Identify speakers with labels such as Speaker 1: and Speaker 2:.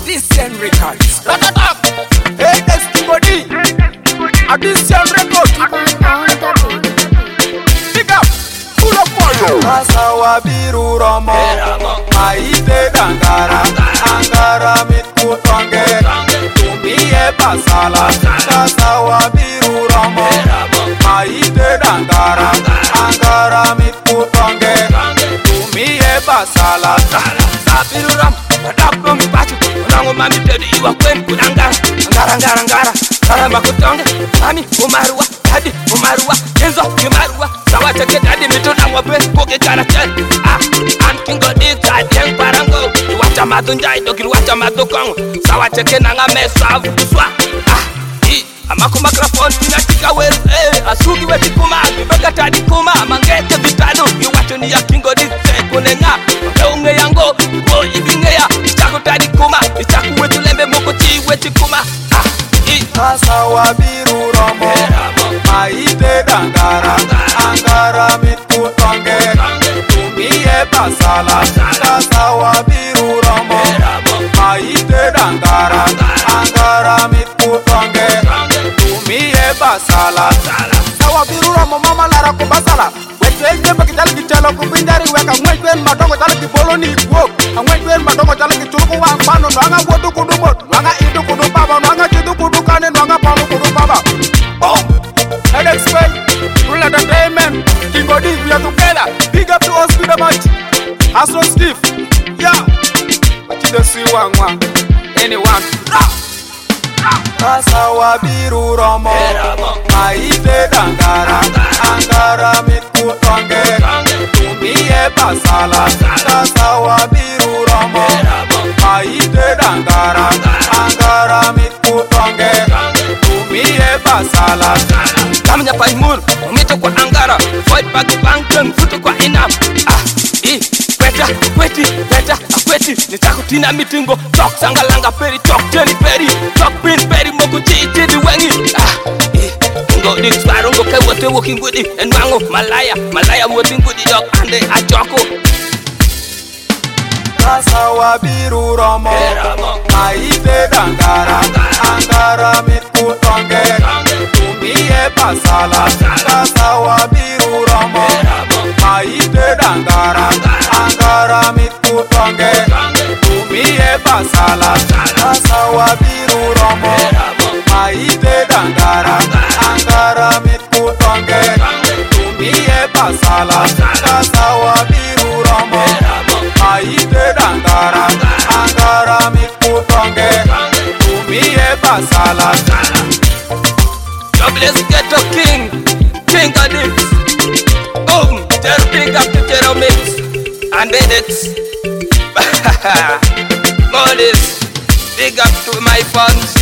Speaker 1: Addition Records. Hey, everybody. Addition Records. Pick up. Full of fire.
Speaker 2: Masawa biru romo. Maite dangara. Angara mitku tonge. Tumie pasala. Masawa biru romo. Maite dangara. Angara mitku tonge. Tumie pasala.
Speaker 1: Biru ram. Adapno mi bachu. Nango mami tedi iwa kwen kudangara. Angara. Karamba kutonge. Mami umarua. Daddy umarua. Kenzo umarua. Sawa cheke daddy mitona wape. Koke karatel. I'm king of this goddamn parango. Iwacha madunja idoki iwacha madukongo. Sawa cheke nanga mesa vutuswa. Amako microphone inatika weru. Asugi weti kuma. Bibeka tadi kuma. Mangete vitalo. Iwacho ni ya king of this kunenga. Unge yango. Go ibingeya. Ichako tadi kuma. Ichaku wetu lembe moko chi weti kuma.
Speaker 2: Masawa biru romo. Maite dangara. Angara mitku tonge. Tumie pasala. Masawa biru romo. Maite dangara. Angara mitku tonge. Tumie pasala. Sawa biru romo mama lara kubasala. Wetwe bakitala kitalo kubindari weka ngwetwen madongo tala kibolo ni wo. Ngwetwen madongo tala kichuluku wa mfano nwanga wodu kudumo. Nwanga idu kudu baba. Nwanga chidu kudu kane. Nwanga pano kudu baba. Boom. Explain. Full entertainment. King of this, we are together. Big up to us with the match. Astro Steve. Yeah. What you see one. Anyone. Masawa biru romo. Maite dangara. Angara mitku tonge. Tumie pasala. Masawa biru romo. Maite dangara. Angara mitku tonge. Tumie pasala.
Speaker 1: Kamnya paimur, umito kwa angara. Void bagi bangkeng, futu kwa inam. Kweti nitako tina mitingo. Tok sangalanga peri, tok jeni peri. Tok pin peri, moku chiti di wengi. Ngo di swarungo ke wote woking goody. Enwango malaya woting goody dog ande achoko.
Speaker 2: Masawa biru romo. Maite dangara. Angara mitku tonge. Tumie pasala. Masawa biru romo. Maite dangara. Angara mitku tonge. Tumie pasala. Masawa biru romo. Maite dangara. Angara mitku tonge. Tumie pasala. Masawa biru romo. Maite dangara. Angara mitku tonge. Tumie pasala.
Speaker 1: Jobless ghetto king of this. Boom, just big up to Jero Mix and edits. All this, big up to my fans.